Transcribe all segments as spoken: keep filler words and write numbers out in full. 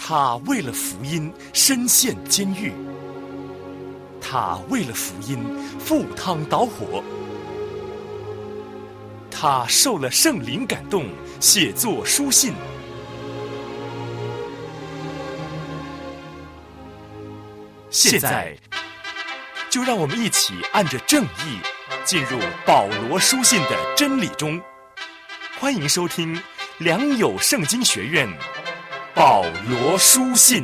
他为了福音身陷监狱，他为了福音赴汤蹈火，他受了圣灵感动，写作书信。现在就让我们一起按着正义进入保罗书信的真理中。欢迎收听良友圣经学院保罗书信。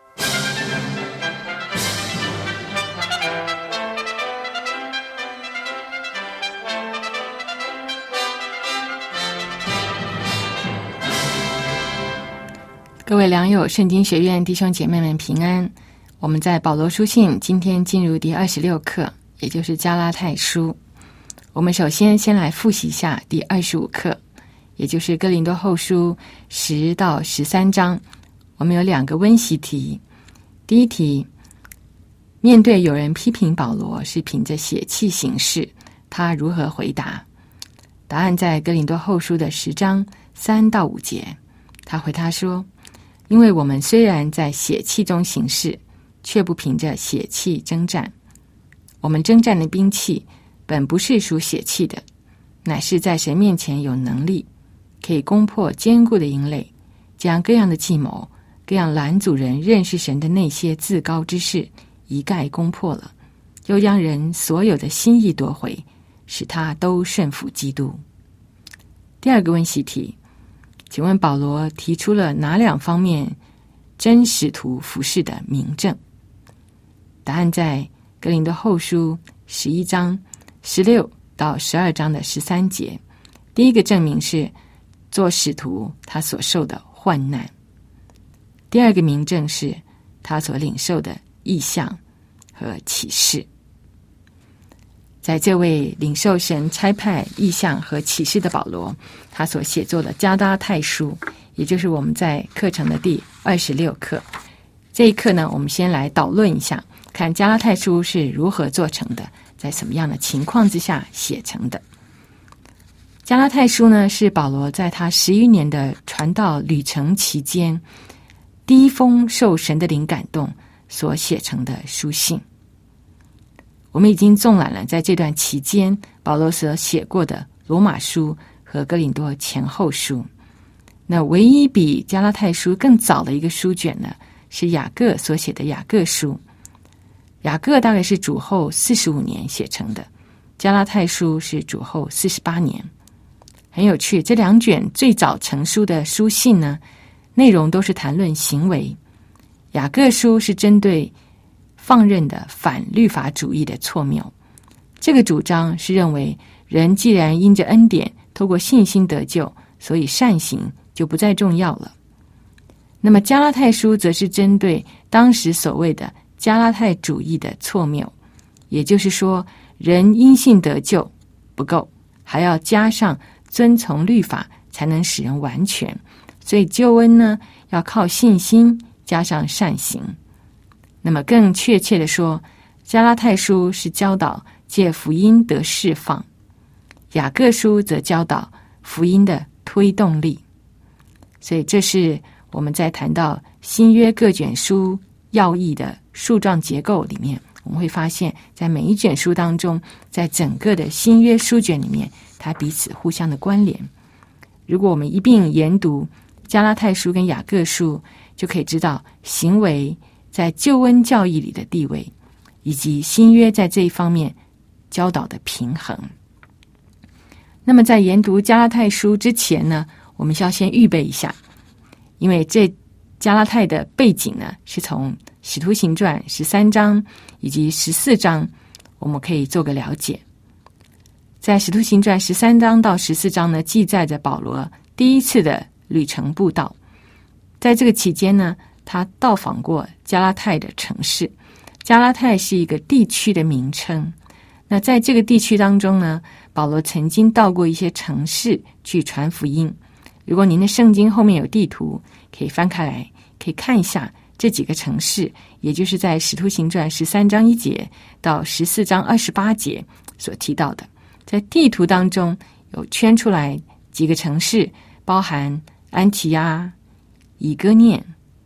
各位良友圣经学院弟兄姐妹们平安。我们在保罗书信今天进入第二十六课，也就是加拉太书。我们首先先来复习一下第二十五课，也就是哥林多后书十到十三章。我们有两个温习题。第一题，面对有人批评保罗是凭着血气行事，他如何回答？答案在哥林多后书的十章三到五节。他回答说，因为我们虽然在血气中行事，却不凭着血气征战。我们征战的兵器本不是属血气的，乃是在神面前有能力，可以攻破坚固的营垒，将各样的计谋、各样拦阻人认识神的那些自高之事一概攻破了，又将人所有的心意夺回，使他都顺服基督。第二个问习题，请问保罗提出了哪两方面真使徒服事的明证？答案在哥林多后书十一章十六到十二章的十三节。第一个证明是做使徒他所受的患难，第二个明证是他所领受的异象和启示。在这位领受神差派异象和启示的保罗，他所写作的加拉太书，也就是我们在课程的第二十六课。这一课呢，我们先来导论一下，看加拉太书是如何做成的，在什么样的情况之下写成的。加拉太书呢，是保罗在他十余年的传道旅程期间第一封受神的灵感动所写成的书信。我们已经纵览了在这段期间保罗所写过的罗马书和哥林多前后书。那唯一比加拉太书更早的一个书卷呢，是雅各所写的雅各书。雅各大概是主后四十五年写成的，加拉太书是主后四十八年。很有趣，这两卷最早成书的书信呢，内容都是谈论行为。雅各书是针对放任的反律法主义的错谬，这个主张是认为人既然因着恩典透过信心得救，所以善行就不再重要了。那么加拉太书则是针对当时所谓的加拉太主义的错谬，也就是说人因信得救不够，还要加上遵从律法才能使人完全，所以救恩呢要靠信心加上善行。那么更确切的说，加拉太书是教导借福音得释放，雅各书则教导福音的推动力。所以这是我们在谈到新约各卷书要义的树状结构里面，我们会发现在每一卷书当中，在整个的新约书卷里面，它彼此互相的关联。如果我们一并研读加拉太书跟雅各书，就可以知道行为在救恩教义里的地位，以及新约在这一方面教导的平衡。那么在研读加拉太书之前呢，我们需要先预备一下，因为这加拉太的背景呢，是从使徒行传十三章以及十四章，我们可以做个了解。在使徒行传十三章到十四章呢，记载着保罗第一次的旅程布道。在这个期间呢，他到访过加拉太的城市。加拉太是一个地区的名称，那在这个地区当中呢，保罗曾经到过一些城市去传福音。如果您的圣经后面有地图，可以翻开来，可以看一下这几个城市，也就是在使徒行传十三章一节到十四章二十八节所提到的。在地图当中有圈出来几个城市，包含安提阿、以哥念、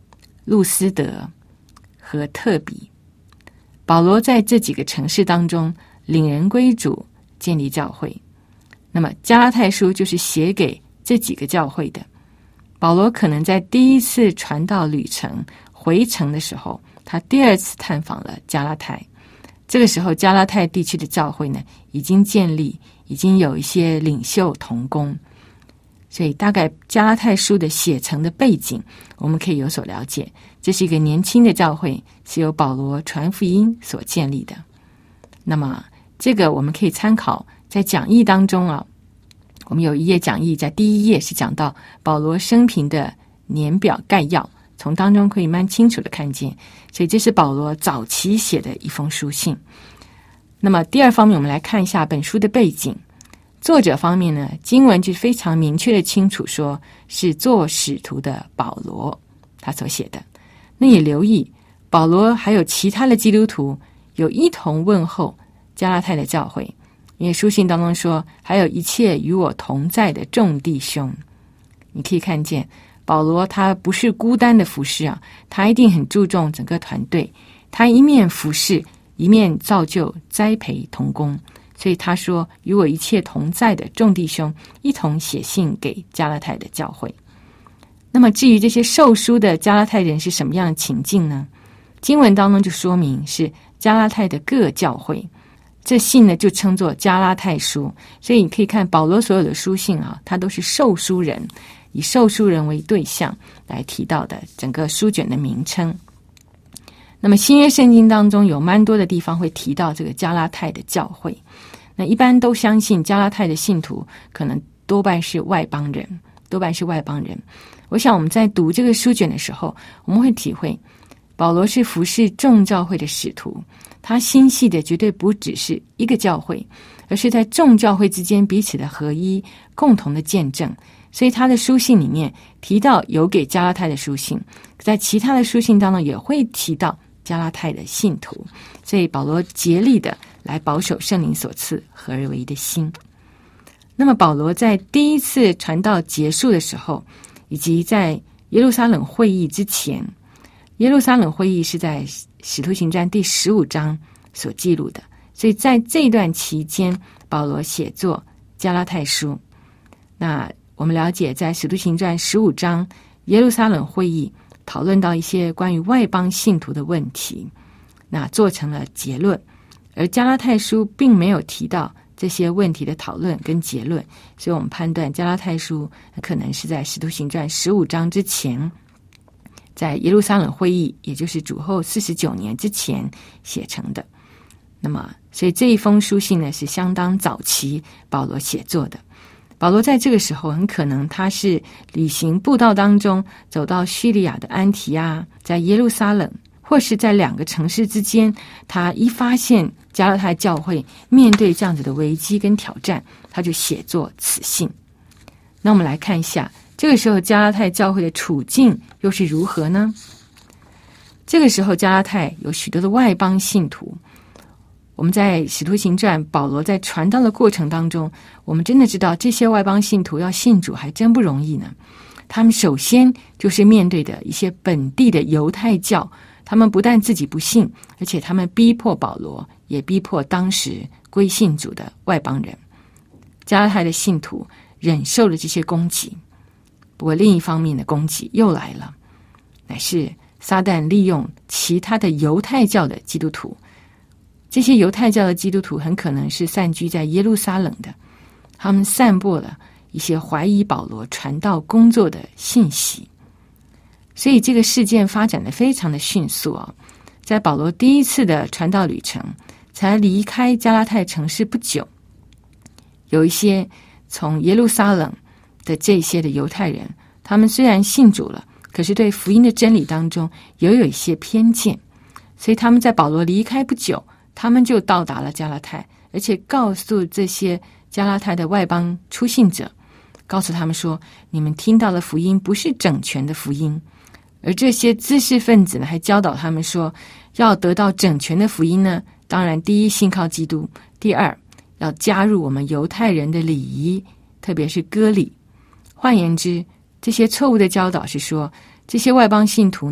路斯德和特比。保罗在这几个城市当中领人归主，建立教会。那么加拉太书就是写给这几个教会的。保罗可能在第一次传道旅程回程的时候，他第二次探访了加拉太。这个时候加拉太地区的教会呢已经建立，已经有一些领袖同工，所以大概加拉太书的写成的背景我们可以有所了解。这是一个年轻的教会，是由保罗传福音所建立的。那么这个我们可以参考在讲义当中啊，我们有一页讲义，在第一页是讲到保罗生平的年表概要，从当中可以蛮清楚的看见，所以这是保罗早期写的一封书信。那么第二方面，我们来看一下本书的背景。作者方面呢，经文就非常明确的清楚说是做使徒的保罗他所写的。那也留意保罗还有其他的基督徒有一同问候加拉太的教会，因为书信当中说还有一切与我同在的众弟兄。你可以看见保罗他不是孤单的服侍啊，他一定很注重整个团队，他一面服侍一面造就栽培同工，所以他说与我一切同在的众弟兄一同写信给加拉太的教会。那么至于这些受书的加拉太人是什么样的情境呢？经文当中就说明是加拉太的各教会，这信呢就称作加拉太书。所以你可以看保罗所有的书信啊，他都是受书人，以受书人为对象来提到的整个书卷的名称。那么新约圣经当中有蛮多的地方会提到这个加拉太的教会，那一般都相信加拉太的信徒可能多半是外邦人，多半是外邦人。我想我们在读这个书卷的时候，我们会体会保罗是服侍众教会的使徒，他心系的绝对不只是一个教会，而是在众教会之间彼此的合一，共同的见证。所以他的书信里面提到有给加拉太的书信，在其他的书信当中也会提到加拉太的信徒，所以保罗竭力的来保守圣灵所赐合而为一的心。那么保罗在第一次传道结束的时候，以及在耶路撒冷会议之前，耶路撒冷会议是在使徒行传第十五章所记录的，所以在这段期间保罗写作加拉太书。那我们了解在使徒行传十五章耶路撒冷会议讨论到一些关于外邦信徒的问题，那做成了结论，而加拉太书并没有提到这些问题的讨论跟结论，所以我们判断加拉太书可能是在使徒行传十五章之前，在耶路撒冷会议，也就是主后四十九年之前写成的。那么所以这一封书信呢是相当早期保罗写作的。保罗在这个时候很可能他是旅行布道当中走到叙利亚的安提阿，在耶路撒冷，或是在两个城市之间，他一发现加拉太教会面对这样子的危机跟挑战，他就写作此信。那我们来看一下这个时候加拉太教会的处境又是如何呢？这个时候加拉太有许多的外邦信徒，我们在使徒行传保罗在传道的过程当中，我们真的知道这些外邦信徒要信主还真不容易呢。他们首先就是面对的一些本地的犹太教，他们不但自己不信，而且他们逼迫保罗，也逼迫当时归信主的外邦人。加拉太的信徒忍受了这些攻击，不过另一方面的攻击又来了，乃是撒旦利用其他的犹太教的基督徒。这些犹太教的基督徒很可能是散居在耶路撒冷的，他们散播了一些怀疑保罗传道工作的信息，所以这个事件发展得非常的迅速啊！在保罗第一次的传道旅程才离开加拉太城市不久，有一些从耶路撒冷的这些的犹太人，他们虽然信主了，可是对福音的真理当中也有一些偏见，所以他们在保罗离开不久，他们就到达了加拉太，而且告诉这些加拉太的外邦出信者，告诉他们说，你们听到的福音不是整全的福音。而这些知识分子呢，还教导他们说，要得到整全的福音呢，当然第一信靠基督，第二要加入我们犹太人的礼仪，特别是割礼。换言之，这些错误的教导是说，这些外邦信徒呢，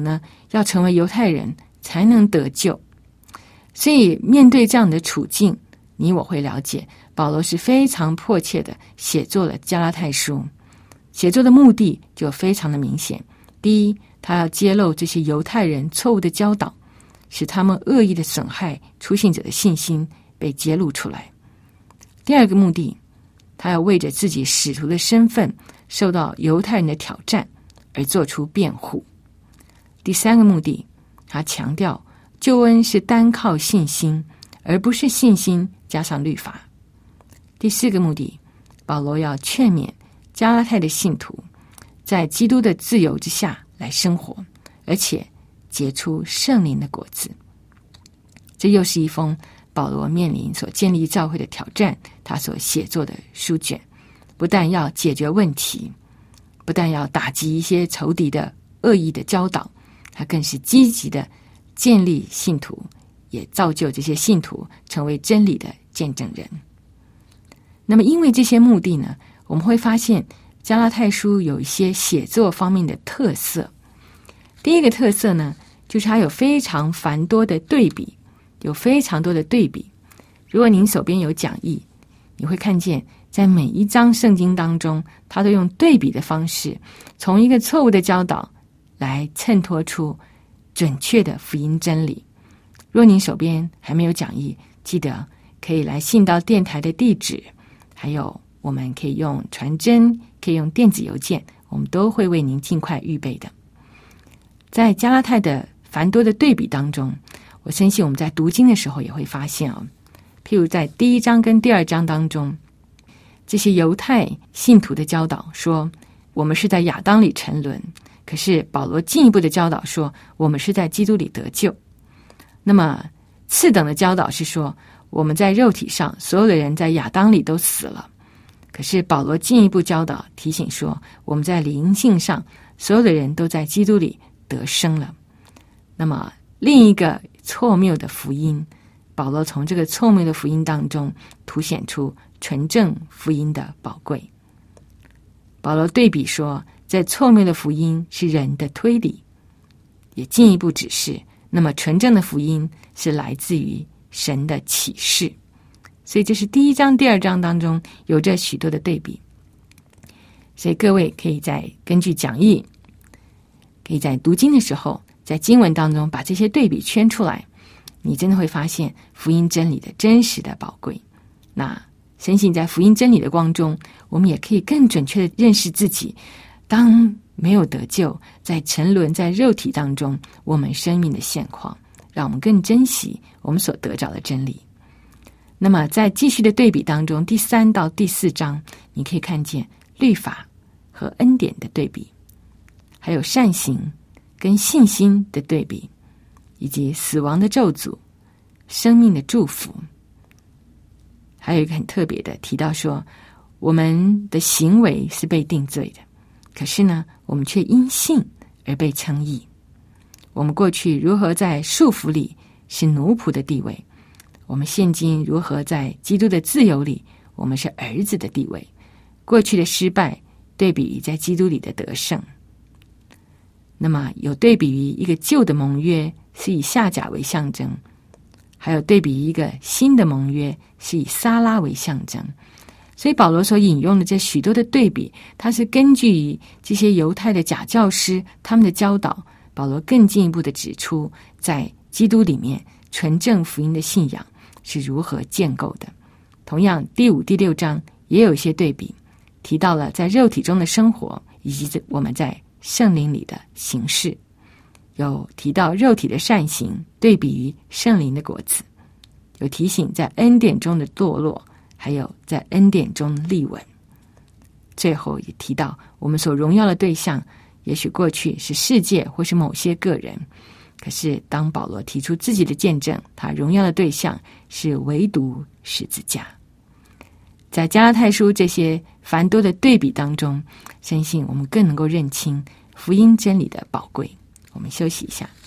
要成为犹太人才能得救。所以面对这样的处境，你我会了解保罗是非常迫切的写作了加拉太书。写作的目的就非常的明显，第一，他要揭露这些犹太人错误的教导，使他们恶意的损害初信者的信心被揭露出来。第二个目的，他要为着自己使徒的身份受到犹太人的挑战而做出辩护。第三个目的，他强调救恩是单靠信心，而不是信心加上律法。第四个目的，保罗要劝勉加拉太的信徒在基督的自由之下来生活，而且结出圣灵的果子。这又是一封保罗面临所建立教会的挑战，他所写作的书卷，不但要解决问题，不但要打击一些仇敌的恶意的教导，他更是积极的建立信徒，也造就这些信徒成为真理的见证人。那么因为这些目的呢，我们会发现加拉太书有一些写作方面的特色。第一个特色呢，就是它有非常繁多的对比，有非常多的对比。如果您手边有讲义，你会看见在每一章圣经当中，它都用对比的方式，从一个错误的教导来衬托出准确的福音真理。若您手边还没有讲义，记得可以来信到电台的地址，还有我们可以用传真，可以用电子邮件，我们都会为您尽快预备的。在加拉太的繁多的对比当中，我相信我们在读经的时候也会发现哦，譬如在第一章跟第二章当中，这些犹太信徒的教导说我们是在亚当里沉沦，可是保罗进一步的教导说我们是在基督里得救。那么次等的教导是说我们在肉体上所有的人在亚当里都死了，可是保罗进一步教导提醒说我们在灵性上所有的人都在基督里得生了。那么另一个错谬的福音，保罗从这个错谬的福音当中凸显出纯正福音的宝贵。保罗对比说在错谬的福音是人的推理，也进一步指示那么纯正的福音是来自于神的启示。所以这是第一章第二章当中有着许多的对比，所以各位可以在根据讲义，可以在读经的时候在经文当中把这些对比圈出来，你真的会发现福音真理的真实的宝贵。那深信在福音真理的光中，我们也可以更准确的认识自己当没有得救，在沉沦在肉体当中我们生命的现况，让我们更珍惜我们所得着的真理。那么在继续的对比当中，第三到第四章你可以看见律法和恩典的对比，还有善行跟信心的对比，以及死亡的咒诅、生命的祝福。还有一个很特别的提到说，我们的行为是被定罪的，可是呢我们却因信而被称义。我们过去如何在束缚里是奴仆的地位，我们现今如何在基督的自由里我们是儿子的地位。过去的失败对比于在基督里的得胜。那么有对比于一个旧的盟约是以夏甲为象征，还有对比于一个新的盟约是以撒拉为象征。所以保罗所引用的这许多的对比，它是根据于这些犹太的假教师他们的教导，保罗更进一步的指出在基督里面纯正福音的信仰是如何建构的。同样第五第六章也有一些对比，提到了在肉体中的生活以及我们在圣灵里的行事，有提到肉体的善行对比于圣灵的果子，有提醒在恩典中的堕落，还有在恩典中立稳。最后也提到我们所荣耀的对象也许过去是世界或是某些个人，可是当保罗提出自己的见证，他荣耀的对象是唯独十字架。在加拉太书这些繁多的对比当中，相信我们更能够认清福音真理的宝贵。我们休息一下。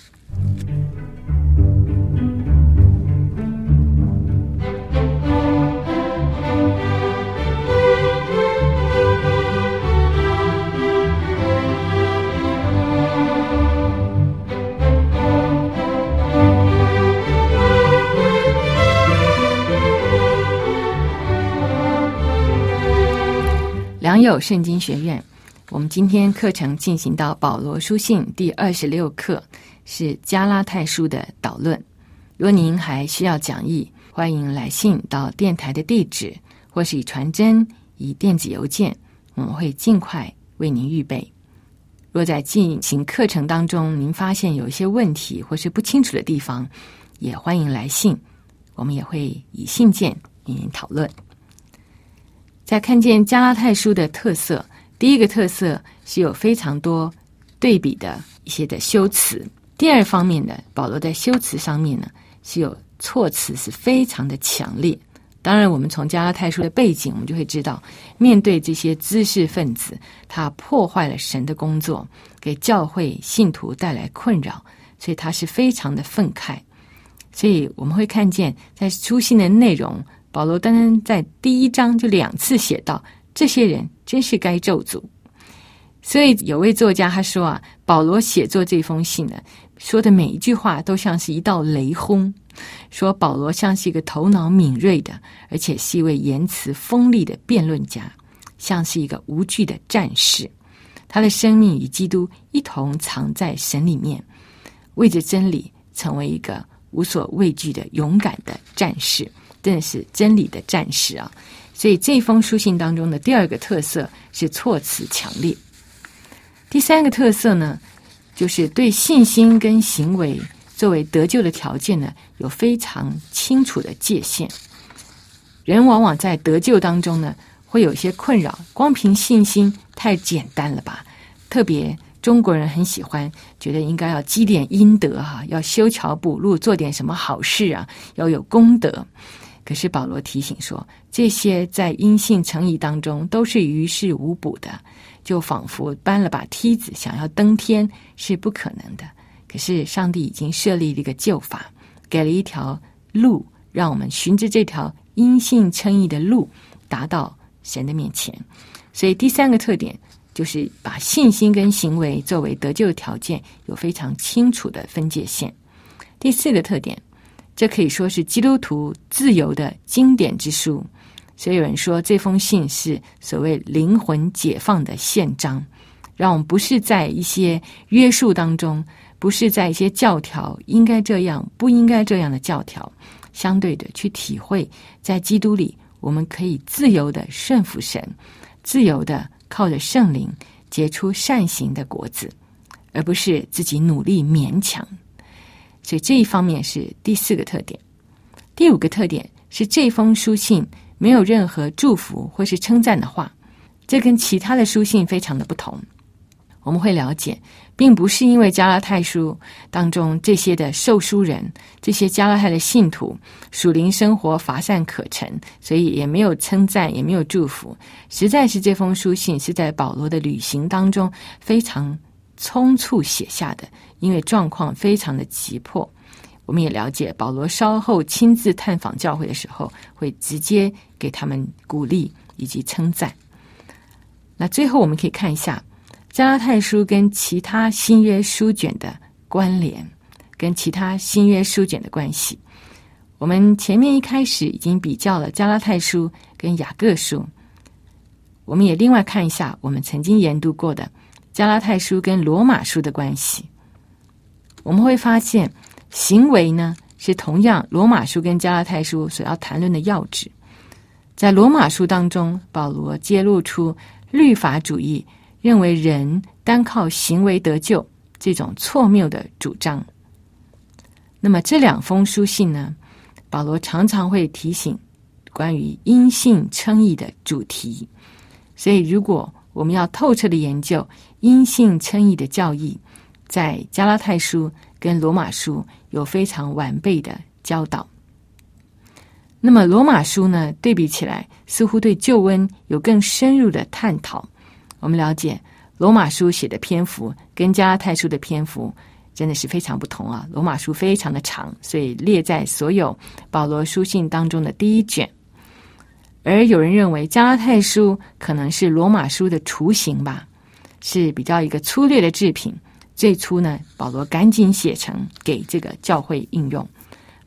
友圣经学院，我们今天课程进行到保罗书信第二十六课，是加拉太书的导论。若您还需要讲义，欢迎来信到电台的地址，或是以传真、以电子邮件，我们会尽快为您预备。若在进行课程当中，您发现有一些问题或是不清楚的地方，也欢迎来信，我们也会以信件与您讨论。在看见加拉太书的特色，第一个特色是有非常多对比的一些的修辞。第二方面呢，保罗在修辞上面呢是有措辞是非常的强烈。当然我们从加拉太书的背景，我们就会知道，面对这些知识分子，他破坏了神的工作，给教会信徒带来困扰，所以他是非常的愤慨。所以我们会看见在书信的内容，保罗单单在第一章就两次写到，这些人真是该咒诅。所以有位作家他说啊，保罗写作这封信呢，说的每一句话都像是一道雷轰，说保罗像是一个头脑敏锐的，而且是一位言辞锋利的辩论家，像是一个无惧的战士。他的生命与基督一同藏在神里面，为着真理成为一个无所畏惧的勇敢的战士，真的是真理的战士啊！所以这封书信当中的第二个特色是措辞强烈。第三个特色呢，就是对信心跟行为作为得救的条件呢，有非常清楚的界限。人往往在得救当中呢，会有一些困扰，光凭信心太简单了吧？特别中国人很喜欢，觉得应该要积点阴德哈、啊，要修桥补路，做点什么好事啊，要有功德。可是保罗提醒说，这些在因信称义当中都是于事无补的，就仿佛搬了把梯子想要登天是不可能的。可是上帝已经设立了一个救法，给了一条路，让我们循着这条因信称义的路达到神的面前。所以第三个特点就是把信心跟行为作为得救的条件，有非常清楚的分界线。第四个特点，这可以说是基督徒自由的经典之书，所以有人说这封信是所谓灵魂解放的宪章，让我们不是在一些约束当中，不是在一些教条应该这样不应该这样的教条，相对的去体会在基督里我们可以自由的顺服神，自由的靠着圣灵结出善行的果子，而不是自己努力勉强。所以这一方面是第四个特点。第五个特点是这封书信没有任何祝福或是称赞的话，这跟其他的书信非常的不同。我们会了解，并不是因为加拉太书当中这些的受书人，这些加拉太的信徒属灵生活乏善可陈，所以也没有称赞，也没有祝福。实在是这封书信是在保罗的旅行当中非常匆促写下的，因为状况非常的急迫。我们也了解，保罗稍后亲自探访教会的时候，会直接给他们鼓励以及称赞。那最后我们可以看一下加拉太书跟其他新约书卷的关联，跟其他新约书卷的关系。我们前面一开始已经比较了加拉太书跟雅各书，我们也另外看一下我们曾经研读过的加拉太书跟罗马书的关系。我们会发现行为呢是同样罗马书跟加拉太书所要谈论的要旨。在罗马书当中，保罗揭露出律法主义认为人单靠行为得救这种错谬的主张。那么这两封书信呢，保罗常常会提醒关于因信称义的主题。所以如果我们要透彻的研究因信称义的教义，在加拉太书跟罗马书有非常完备的教导。那么罗马书呢，对比起来似乎对救恩有更深入的探讨。我们了解罗马书写的篇幅跟加拉太书的篇幅真的是非常不同啊。罗马书非常的长，所以列在所有保罗书信当中的第一卷。而有人认为加拉太书可能是罗马书的雏形吧，是比较一个粗略的制品。最初呢，保罗赶紧写成给这个教会应用。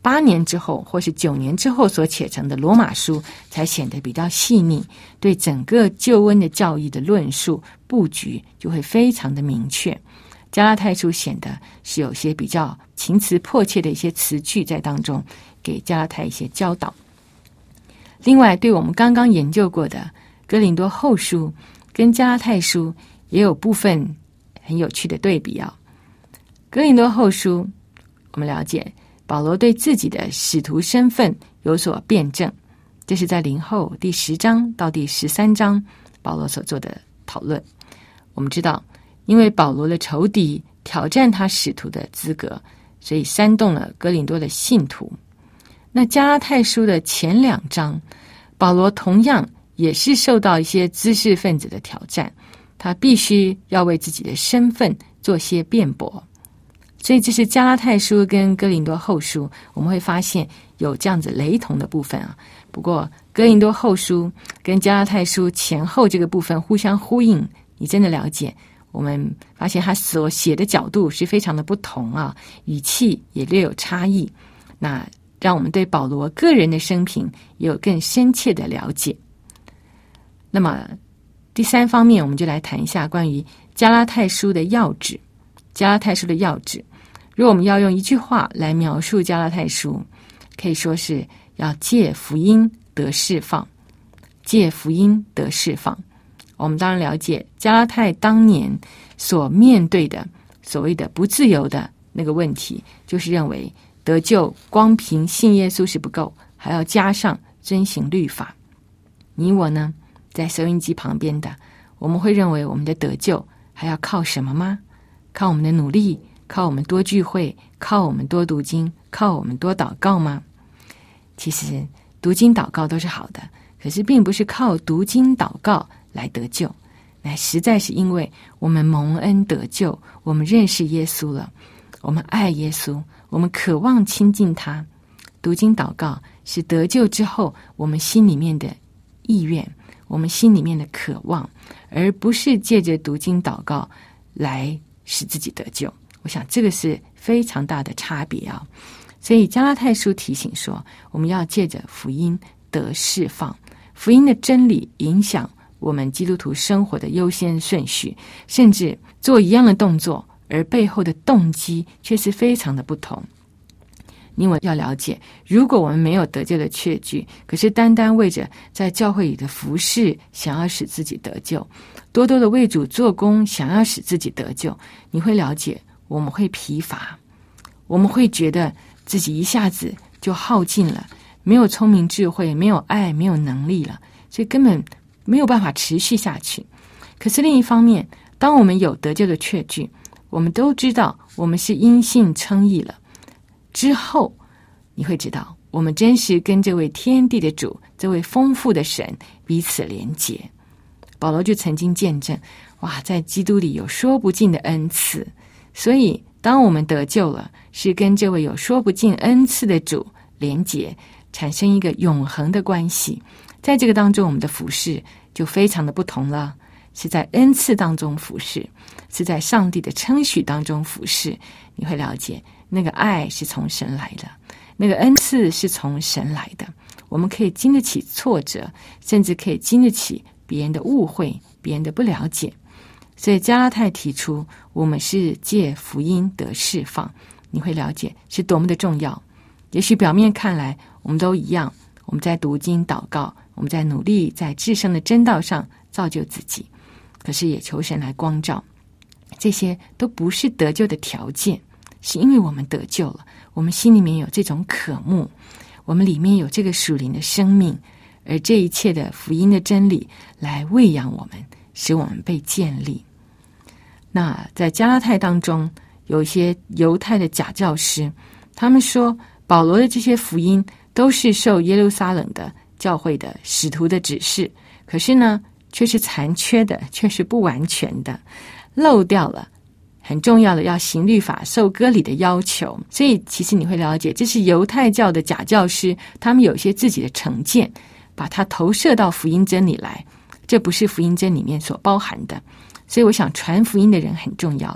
八年之后或是九年之后所写成的罗马书才显得比较细腻，对整个救恩的教义的论述布局就会非常的明确。加拉太书显得是有些比较情词迫切的一些词句在当中，给加拉太一些教导。另外，对我们刚刚研究过的哥林多后书跟加拉太书也有部分很有趣的对比啊。哥林多后书，我们了解保罗对自己的使徒身份有所辩证，这是在林后第十章到第十三章保罗所做的讨论。我们知道，因为保罗的仇敌挑战他使徒的资格，所以煽动了哥林多的信徒。那加拉太书的前两章，保罗同样也是受到一些知识分子的挑战，他必须要为自己的身份做些辩驳。所以这是加拉太书跟哥林多后书，我们会发现有这样子雷同的部分啊。不过哥林多后书跟加拉太书前后这个部分互相呼应，你真的了解，我们发现他所写的角度是非常的不同啊，语气也略有差异，那让我们对保罗个人的生平也有更深切的了解。那么第三方面，我们就来谈一下关于加拉太书的要旨。加拉太书的要旨，如果我们要用一句话来描述加拉太书，可以说是要借福音得释放，借福音得释放。我们当然了解加拉太当年所面对的所谓的不自由的那个问题，就是认为得救光凭信耶稣是不够，还要加上遵行律法。你我呢，在收音机旁边的，我们会认为我们的得救还要靠什么吗？靠我们的努力，靠我们多聚会，靠我们多读经，靠我们多祷告吗？其实读经祷告都是好的，可是并不是靠读经祷告来得救，乃实在是因为我们蒙恩得救，我们认识耶稣了，我们爱耶稣，我们渴望亲近他。读经祷告是得救之后我们心里面的意愿，我们心里面的渴望，而不是借着读经祷告来使自己得救。我想这个是非常大的差别啊。所以加拉太书提醒说，我们要借着福音得释放，福音的真理影响我们基督徒生活的优先顺序，甚至做一样的动作，而背后的动机却是非常的不同。因为要了解，如果我们没有得救的确据，可是单单为着在教会里的服事想要使自己得救，多多的为主做工想要使自己得救，你会了解我们会疲乏，我们会觉得自己一下子就耗尽了，没有聪明智慧，没有爱，没有能力了，所以根本没有办法持续下去。可是另一方面，当我们有得救的确据，我们都知道我们是因信称义了之后，你会知道我们真是跟这位天地的主，这位丰富的神彼此连结。保罗就曾经见证，哇，在基督里有说不尽的恩赐，所以当我们得救了，是跟这位有说不尽恩赐的主连结，产生一个永恒的关系。在这个当中，我们的服事就非常的不同了，是在恩赐当中服事，是在上帝的称许当中服事。你会了解那个爱是从神来的，那个恩赐是从神来的。我们可以经得起挫折，甚至可以经得起别人的误会，别人的不了解。所以加拉太提出我们是借福音得释放，你会了解是多么的重要。也许表面看来我们都一样，我们在读经祷告，我们在努力在至圣的真道上造就自己，可是也求神来光照，这些都不是得救的条件，是因为我们得救了，我们心里面有这种渴慕，我们里面有这个属灵的生命，而这一切的福音的真理来喂养我们，使我们被建立。那在加拉太当中，有一些犹太的假教师，他们说保罗的这些福音都是受耶路撒冷的教会的使徒的指示，可是呢却是残缺的，却是不完全的，漏掉了很重要的要行律法受割礼的要求。所以其实你会了解，这是犹太教的假教师，他们有一些自己的成见，把它投射到福音真理来，这不是福音真里面所包含的。所以我想传福音的人很重要，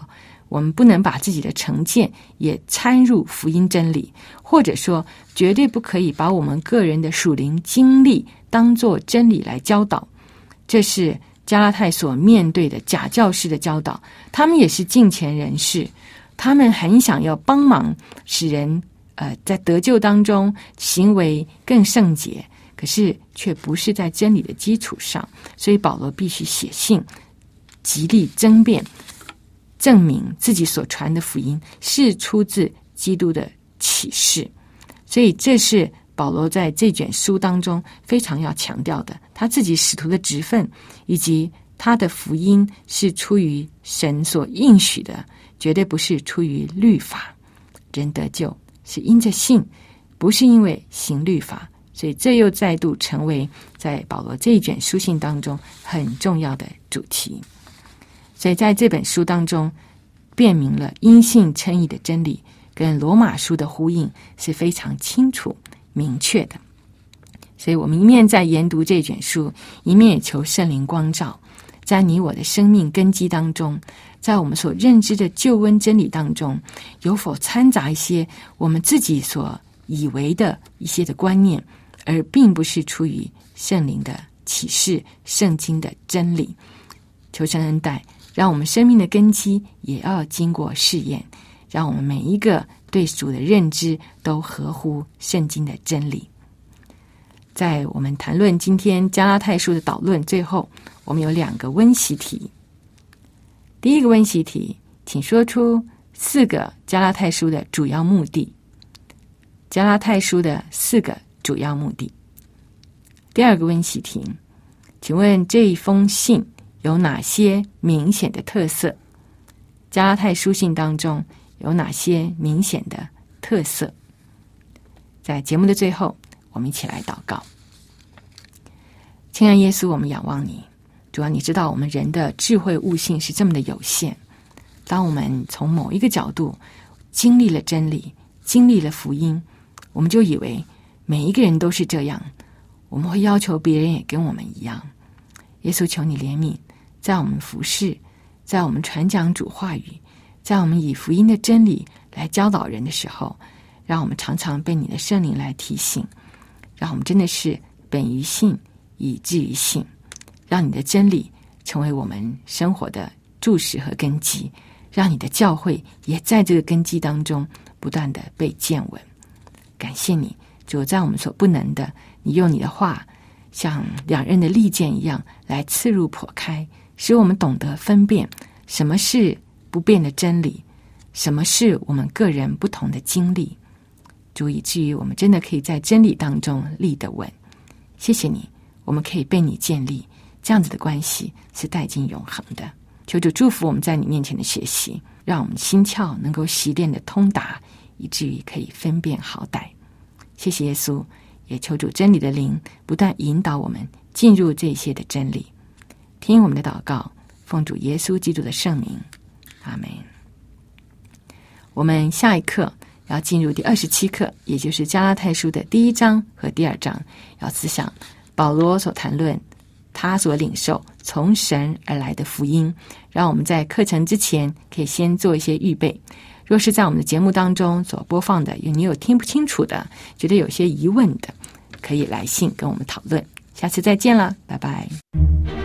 我们不能把自己的成见也掺入福音真理，或者说绝对不可以把我们个人的属灵经历当作真理来教导。这是加拉太所面对的假教师的教导，他们也是敬虔人士，他们很想要帮忙使人呃在得救当中行为更圣洁，可是却不是在真理的基础上，所以保罗必须写信极力争辩，证明自己所传的福音是出自基督的启示。所以这是保罗在这卷书当中非常要强调的，他自己使徒的职分，以及他的福音是出于神所应许的，绝对不是出于律法。人得救是因着信，不是因为行律法。所以这又再度成为在保罗这一卷书信当中很重要的主题。所以在这本书当中辨明了因信称义的真理，跟罗马书的呼应是非常清楚明确的。所以我们一面在研读这卷书，一面也求圣灵光照，在你我的生命根基当中，在我们所认知的救恩真理当中，有否掺杂一些我们自己所以为的一些的观念，而并不是出于圣灵的启示、圣经的真理。求神恩待，让我们生命的根基也要经过试验，让我们每一个对主的认知都合乎圣经的真理。在我们谈论今天加拉太书的导论，最后我们有两个温习题。第一个温习题，请说出四个加拉太书的主要目的。加拉太书的四个主要目的。第二个温习题，请问这一封信有哪些明显的特色？加拉太书信当中有哪些明显的特色？在节目的最后，我们一起来祷告。亲爱耶稣，我们仰望你，主要你知道我们人的智慧悟性是这么的有限，当我们从某一个角度经历了真理，经历了福音，我们就以为每一个人都是这样，我们会要求别人也跟我们一样。耶稣，求你怜悯，在我们服事，在我们传讲主话语，在我们以福音的真理来教导人的时候，让我们常常被你的圣灵来提醒，让我们真的是本于信，以至于信，让你的真理成为我们生活的柱石和根基，让你的教会也在这个根基当中不断的被建稳。感谢你，主，在我们所不能的，你用你的话像两刃的利剑一样来刺入剖开，使我们懂得分辨什么是不变的真理，什么是我们个人不同的经历。主，以至于我们真的可以在真理当中立得稳。谢谢你，我们可以被你建立，这样子的关系是带进永恒的。求主祝福我们在你面前的学习，让我们心窍能够习练的通达，以至于可以分辨好歹。谢谢耶稣，也求主真理的灵不断引导我们进入这些的真理。听我们的祷告，奉主耶稣基督的圣名，阿们。我们下一课要进入第二十七课，也就是加拉太书的第一章和第二章，要思想保罗所谈论他所领受从神而来的福音。让我们在课程之前可以先做一些预备。若是在我们的节目当中所播放的，你有听不清楚的，觉得有些疑问的，可以来信跟我们讨论。下次再见了，拜拜。